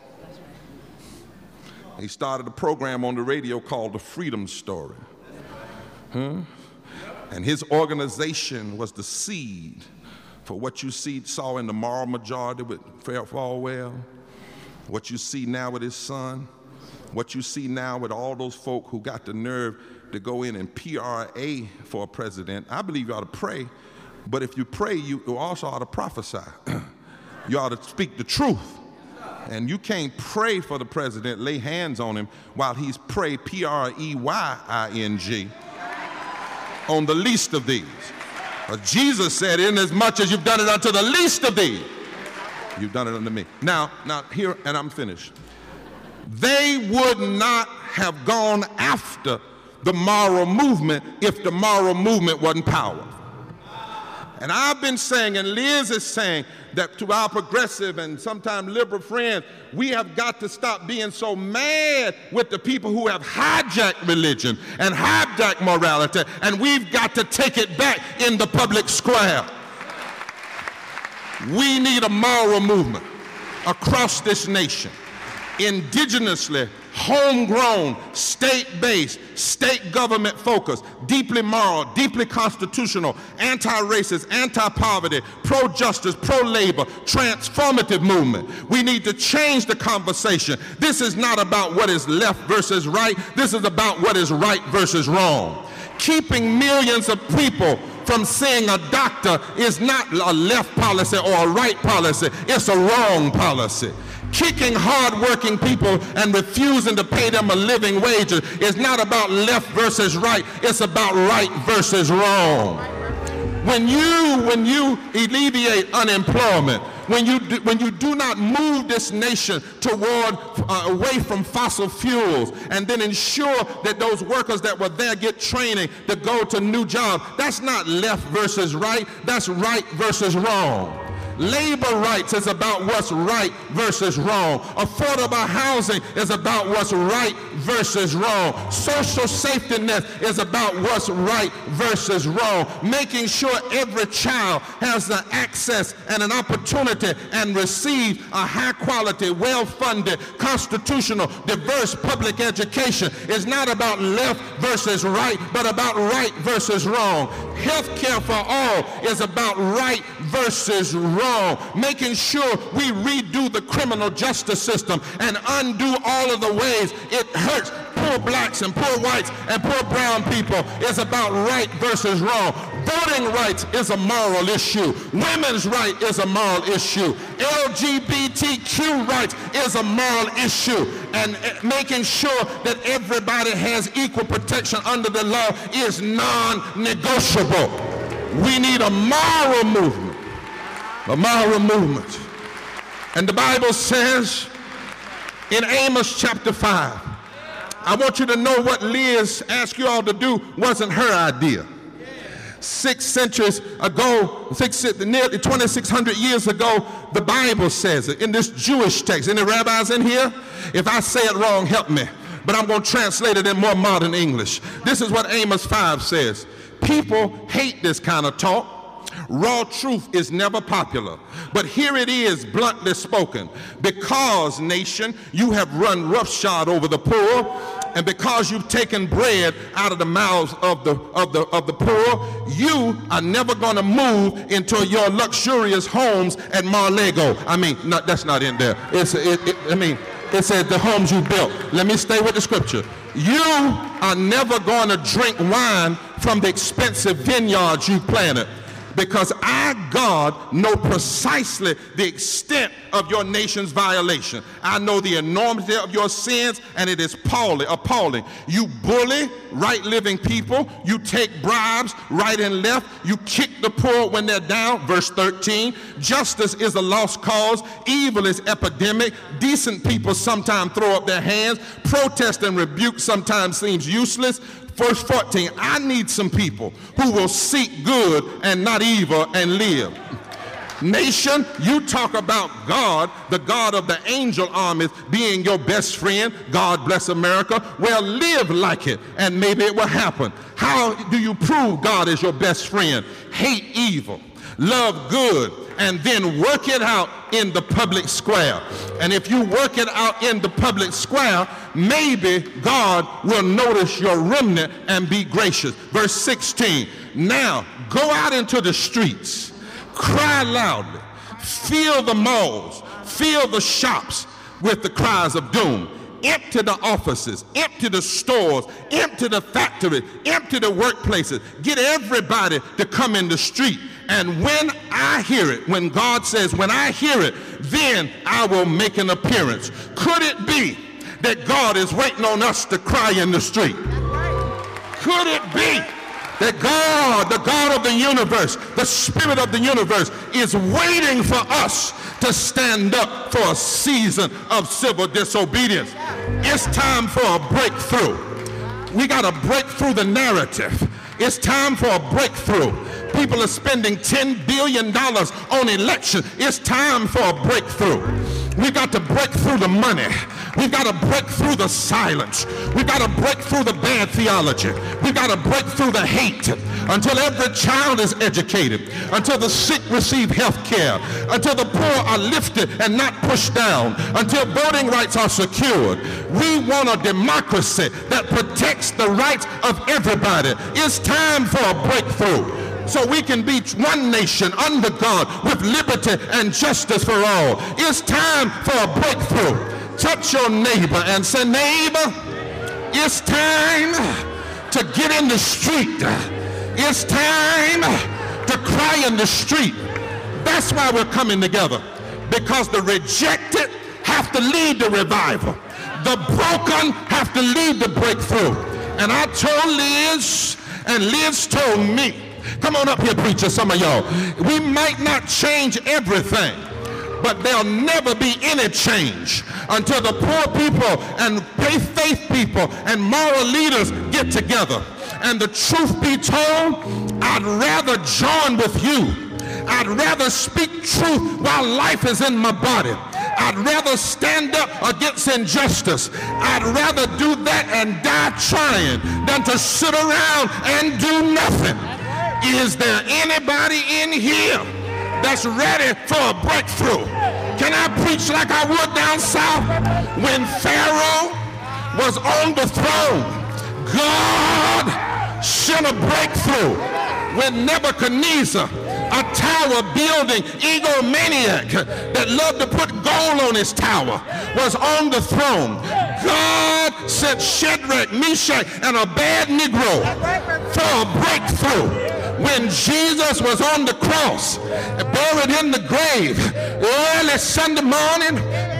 He started a program on the radio called The Freedom Story. Huh? And his organization was the seed for what you see, saw in the moral majority with Falwell, what you see now with his son, what you see now with all those folk who got the nerve to go in and P R A for a president. I believe you ought to pray, but if you pray, you also ought to prophesy. You ought to speak the truth. And you can't pray for the president, lay hands on him while he's pray, P R E Y I N G, on the least of these. But Jesus said, inasmuch as you've done it unto the least of these, you've done it unto me. Now, now here, and I'm finished. They would not have gone after the moral movement if the moral movement wasn't powerful. And I've been saying, and Liz is saying, that to our progressive and sometimes liberal friends, we have got to stop being so mad with the people who have hijacked religion and hijacked morality, and we've got to take it back in the public square. We need a moral movement across this nation, indigenously, homegrown, state-based, state government focused, deeply moral, deeply constitutional, anti-racist, anti-poverty, pro-justice, pro-labor, transformative movement. We need to change the conversation. This is not about what is left versus right. This is about what is right versus wrong. Keeping millions of people from seeing a doctor is not a left policy or a right policy. It's a wrong policy. Kicking hard-working people and refusing to pay them a living wage is not about left versus right. It's about right versus wrong. When you, when you alleviate unemployment, when you do, when you do not move this nation toward uh, away from fossil fuels and then ensure that those workers that were there get training to go to new jobs, that's not left versus right, that's right versus wrong. Labor rights is about what's right versus wrong. Affordable housing is about what's right versus wrong. Social safety net is about what's right versus wrong. Making sure every child has the access and an opportunity and receives a high quality, well-funded, constitutional, diverse public education is not about left versus right, but about right versus wrong. Health care for all is about right versus wrong. Making sure we redo the criminal justice system and undo all of the ways it hurts poor blacks and poor whites and poor brown people is about right versus wrong. Voting rights is a moral issue. Women's right is a moral issue. L G B T Q rights is a moral issue. And making sure that everybody has equal protection under the law is non-negotiable. We need a moral movement. A moral movement. And the Bible says in Amos chapter five, I want you to know what Liz asked you all to do wasn't her idea. Six centuries ago, six, nearly twenty-six hundred years ago, the Bible says it in this Jewish text. Any rabbis in here? If I say it wrong, help me. But I'm going to translate it in more modern English. This is what Amos five says. People hate this kind of talk. Raw truth is never popular, but here it is bluntly spoken. Because, nation, you have run roughshod over the poor, and because you've taken bread out of the mouths of the of the of the poor, you are never going to move into your luxurious homes at Mar-a-Lago. I mean, no, that's not in there. It's it, it, I mean, it said the homes you built. Let me stay with the scripture. You are never going to drink wine from the expensive vineyards you planted. Because I, God, know precisely the extent of your nation's violation. I know the enormity of your sins, and it is appalling. appalling. You bully right-living people. You take bribes right and left. You kick the poor when they're down. Verse thirteen, justice is a lost cause. Evil is epidemic. Decent people sometimes throw up their hands. Protest and rebuke sometimes seems useless. Verse fourteen, I need some people who will seek good and not evil and live. Nation, you talk about God, the God of the angel armies, being your best friend. God bless America. Well, live like it, and maybe it will happen. How do you prove God is your best friend? Hate evil, love good, and then work it out in the public square. And if you work it out in the public square, maybe God will notice your remnant and be gracious. Verse sixteen, now go out into the streets, cry loudly, fill the malls, fill the shops with the cries of doom. Empty the offices, empty the stores, empty the factories, empty the workplaces. Get everybody to come in the street. And when I hear it, when God says, when I hear it, then I will make an appearance. Could it be that God is waiting on us to cry in the street? Could it be that God, the God of the universe, the Spirit of the universe, is waiting for us to stand up for a season of civil disobedience? It's time for a breakthrough. We got to break through the narrative. It's time for a breakthrough. People are spending ten billion dollars on election. It's time for a breakthrough. We've got to break through the money. We've got to break through the silence. We've got to break through the bad theology. We've got to break through the hate until every child is educated, until the sick receive health care, until the poor are lifted and not pushed down, until voting rights are secured. We want a democracy that protects the rights of everybody. It's time for a breakthrough, so we can be one nation under God with liberty and justice for all. It's time for a breakthrough. Touch your neighbor and say, neighbor, it's time to get in the street. It's time to cry in the street. That's why we're coming together, because the rejected have to lead the revival. The broken have to lead the breakthrough. And I told Liz, and Liz told me, come on up here, preacher, some of y'all. We might not change everything, But there'll never be any change until the poor people and faith people and moral leaders get together. And the truth be told, I'd rather join with you. I'd rather speak truth while life is in my body. I'd rather stand up against injustice. I'd rather do that and die trying than to sit around and do nothing. Is there anybody in here that's ready for a breakthrough? Can I preach like I would down south? When Pharaoh was on the throne, God sent a breakthrough. When Nebuchadnezzar, a tower building egomaniac that loved to put gold on his tower, was on the throne, God sent Shadrach, Meshach, and a bad Negro for a breakthrough. When Jesus was on the cross, buried in the grave, early Sunday morning,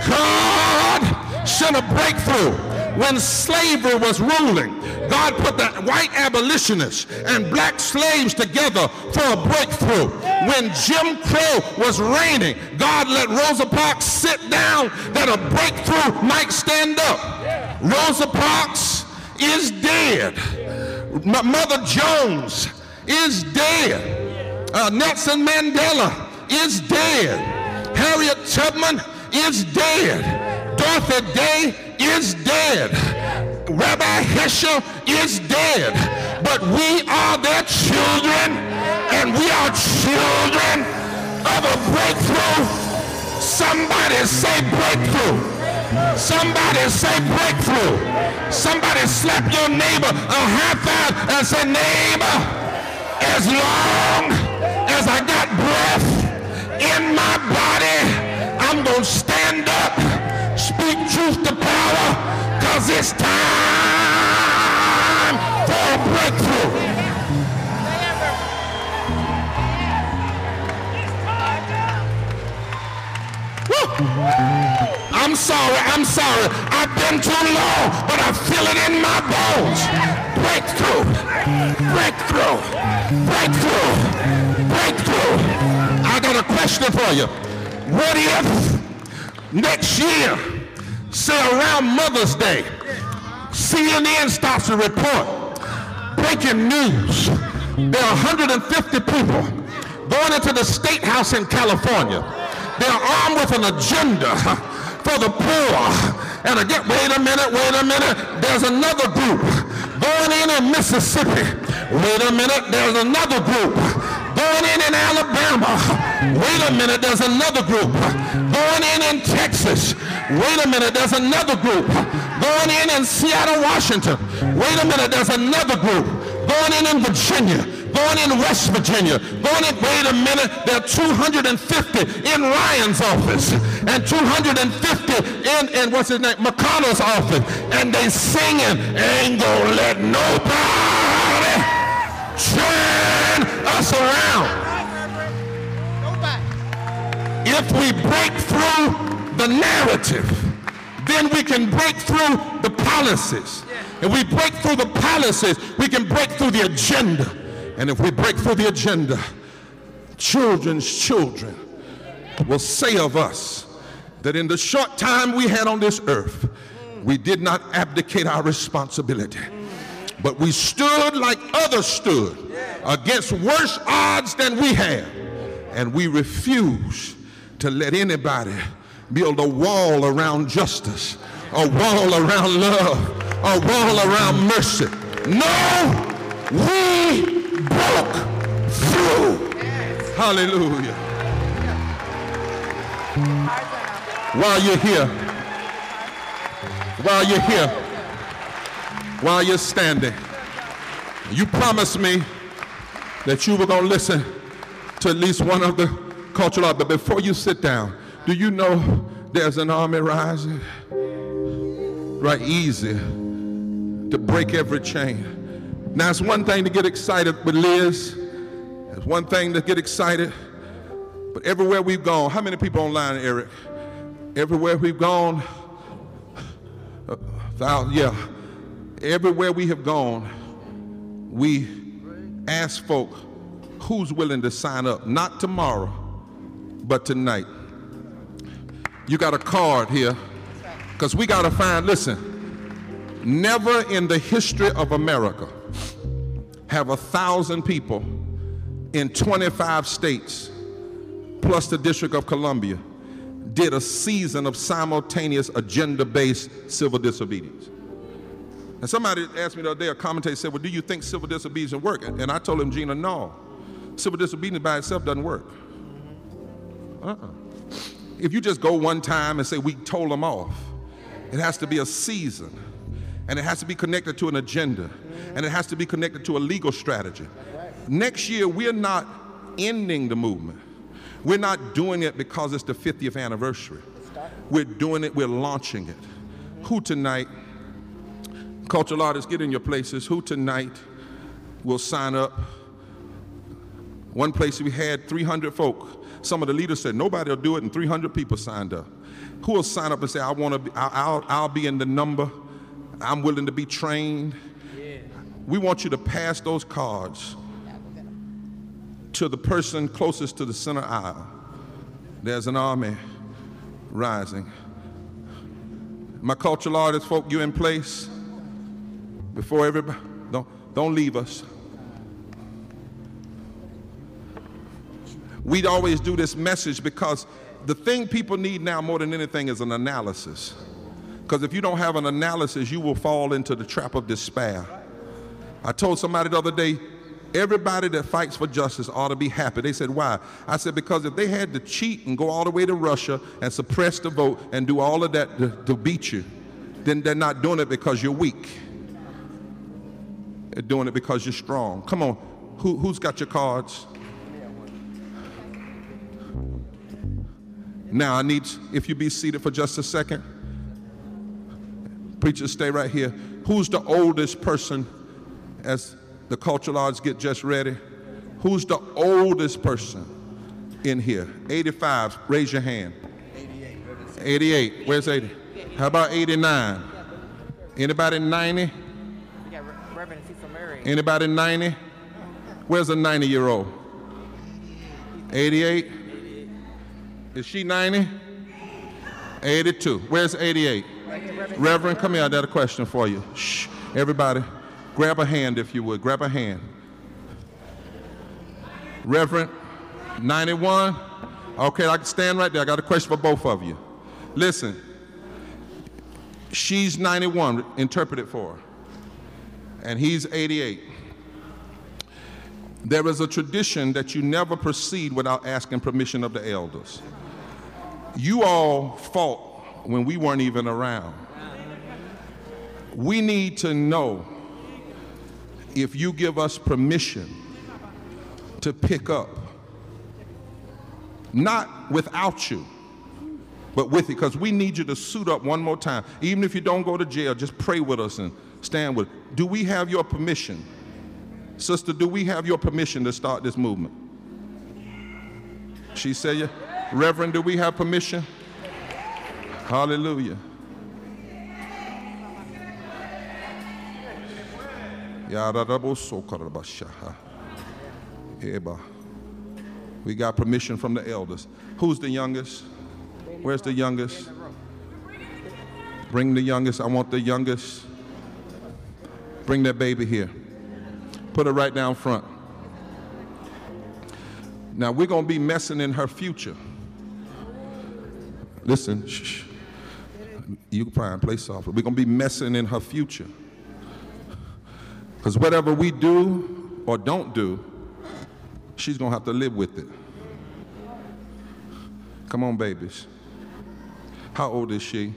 God sent a breakthrough. When slavery was ruling, God put the white abolitionists and black slaves together for a breakthrough. When Jim Crow was reigning, God let Rosa Parks sit down that a breakthrough might stand up. Rosa Parks is dead. M- Mother Jones is dead. Uh, Nelson Mandela is dead. Harriet Tubman is dead. Dorothy Day is dead. Rabbi Heschel is dead. But we are their children, and we are children of a breakthrough. Somebody say breakthrough. Somebody say breakthrough. Somebody slap your neighbor a high five and say, neighbor, as long as I got breath in my body, I'm going to stand up, speak truth to power, because it's time for a breakthrough. Woo. I'm sorry, I'm sorry. I've been too long, but I feel it in my bones. Breakthrough, breakthrough, breakthrough, breakthrough. I got a question for you. What if next year, say around Mother's Day, C N N starts to report breaking news? There are one hundred fifty people going into the State House in California. They're armed with an agenda for the poor. And again, wait a minute, wait a minute, there's another group going in in Mississippi. Wait a minute, there's another group going in in Alabama. Wait a minute, there's another group going in in Texas. Wait a minute, there's another group going in in Seattle, Washington. Wait a minute, there's another group going in in Virginia, going in West Virginia, going in, wait a minute, there are two hundred fifty in Ryan's office and two hundred fifty in, in what's his name, McConnell's office, and they singing, ain't gonna let nobody turn us around. If we break through the narrative, then we can break through the policies. If we break through the policies, we can break through the agenda. And if we break through the agenda, children's children will say of us that in the short time we had on this earth, we did not abdicate our responsibility, but we stood like others stood against worse odds than we had, and we refused to let anybody build a wall around justice, a wall around love, a wall around mercy. No, we broke through. Hallelujah. While you're here, while you're here, while you're standing, you promised me that you were going to listen to at least one of the cultural arts. But before you sit down, do you know there's an army rising? Right, easy to break every chain. Now, it's one thing to get excited with Liz. It's one thing to get excited. But everywhere we've gone, how many people online, Eric? Everywhere we've gone, uh, thou, yeah, everywhere we have gone, we ask folk who's willing to sign up, not tomorrow, but tonight. You got a card here, because we got to find, listen, never in the history of America have a thousand people in twenty-five states, plus the District of Columbia, did a season of simultaneous agenda-based civil disobedience. And somebody asked me the other day, a commentator said, well, do you think civil disobedience will work? And I told him, Gina, no. Civil disobedience by itself doesn't work. Uh-uh. If you just go one time and say, we told them off, it has to be a season, and it has to be connected to an agenda, and it has to be connected to a legal strategy. Next year, we're not ending the movement. We're not doing it because it's the fiftieth anniversary. We're doing it, we're launching it. Who tonight, cultural artists, get in your places, who tonight will sign up? One place we had three hundred folk. Some of the leaders said, nobody will do it, and three hundred people signed up. Who will sign up and say, I want to be, I'll, I'll, I'll be in the number, I'm willing to be trained? Yeah. We want you to pass those cards to the person closest to the center aisle. There's an army rising. My cultural artists, folk, you in place? Before everybody, don't, don't leave us. We'd always do this message because the thing people need now more than anything is an analysis. Because if you don't have an analysis, you will fall into the trap of despair. I told somebody the other day, everybody that fights for justice ought to be happy. They said, why? I said, because if they had to cheat and go all the way to Russia and suppress the vote and do all of that to, to beat you, then they're not doing it because you're weak. They're doing it because you're strong. Come on, Who, who's got your cards? Now I need, if you be seated for just a second. Preachers, stay right here. Who's the oldest person as the cultural arts get just ready? Who's the oldest person in here? eighty-five, raise your hand. eighty-eight. eighty-eight, where's eighty? How about eighty-nine? Anybody ninety? Anybody ninety? Where's a ninety year old? eighty-eight? Is she ninety? eighty-two. Where's eighty-eight? Reverend, come here. I got a question for you. Shh. Everybody, grab a hand if you would. Grab a hand. Reverend, ninety-one? Okay, I can stand right there. I got a question for both of you. Listen, she's ninety-one. Interpret it for her. And he's eighty-eight. There is a tradition that you never proceed without asking permission of the elders. You all fought when we weren't even around. We need to know if you give us permission to pick up, not without you, but with you, because we need you to suit up one more time. Even if you don't go to jail, just pray with us and stand with us. Do we have your permission? Sister, do we have your permission to start this movement? She said, yeah. Reverend, do we have permission? Hallelujah. We got permission from the elders. Who's the youngest? Where's the youngest? Bring the youngest. I want the youngest. Bring that baby here. Put her right down front. Now we're going to be messing in her future. Listen, shh, you can try and play softly. We're going to be messing in her future. Because whatever we do or don't do, she's going to have to live with it. Come on, babies. How old is she?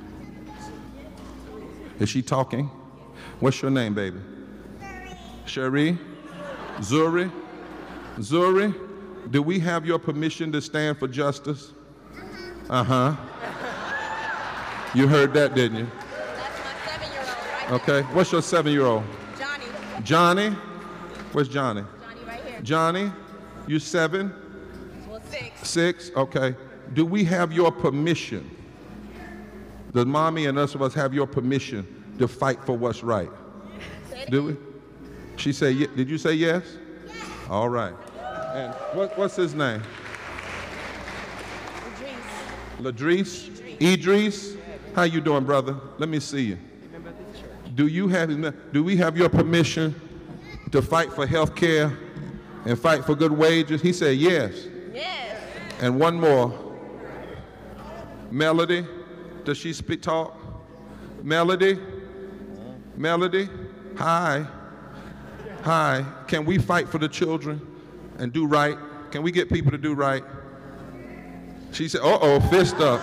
Is she talking? What's your name, baby? Cherie? Zuri? Zuri? Do we have your permission to stand for justice? Uh-huh. You heard that, didn't you? That's my seven-year-old right Okay. there. What's your seven-year-old? Johnny. Johnny? Where's Johnny? Johnny right here. Johnny? You seven? Well, six. Six? Okay. Do we have your permission? Does mommy and us of us have your permission to fight for what's right? Do we? She said, ye- did you say yes? Yes. All right. And what, what's his name? Ladris? Idris? How you doing, brother? Let me see you. Do you have, do we have your permission to fight for health care and fight for good wages? He said yes. Yes. And one more. Melody, does she speak talk? Melody? Melody? Hi. Hi. Can we fight for the children and do right? Can we get people to do right? She said, uh-oh, fist up.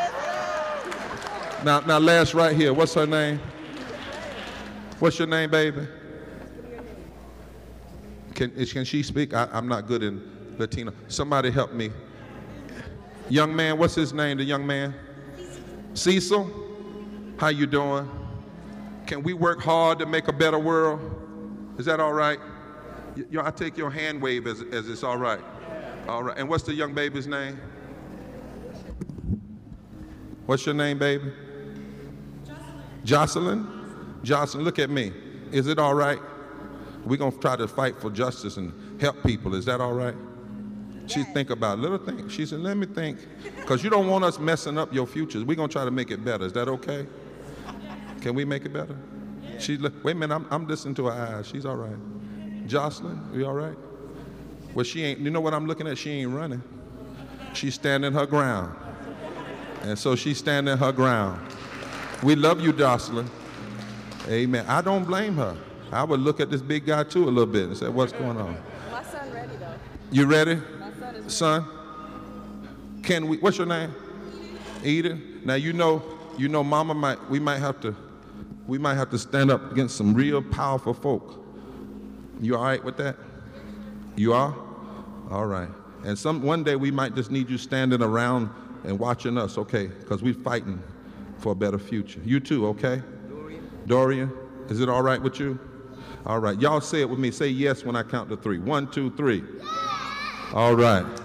Now, now, last right here. What's her name? What's your name, baby? Can, can she speak? I, I'm not good in Latino. Somebody help me. Young man, what's his name, the young man? Cecil. How you doing? Can we work hard to make a better world? Is that all right? Y- y- I take your hand wave as, as it's all right. All right. And what's the young baby's name? What's your name, baby? Jocelyn. Jocelyn, look at me. Is it all right? We're going to try to fight for justice and help people. Is that all right? She think about little things. She said, let me think, because you don't want us messing up your futures. We're going to try to make it better. Is that okay? Can we make it better? She, wait a minute, I'm, I'm listening to her eyes. She's all right. Jocelyn, you all right? Well, she ain't, you know what I'm looking at? She ain't running. She's standing her ground. And so she's standing her ground. We love you, Jocelyn. Amen. I don't blame her. I would look at this big guy too a little bit and say, what's going on? My son ready though. You ready? My son is Son? Can we, what's your name? Eden. Now you know, you know mama might, we might have to, we might have to stand up against some real powerful folk. You all right with that? You are? All right. And some, one day we might just need you standing around and watching us, okay? Because we're fighting for a better future. You too, okay? Dorian. Dorian, is it all right with you? All right. Y'all say it with me. Say yes when I count to three. One, two, three. Yes! All right.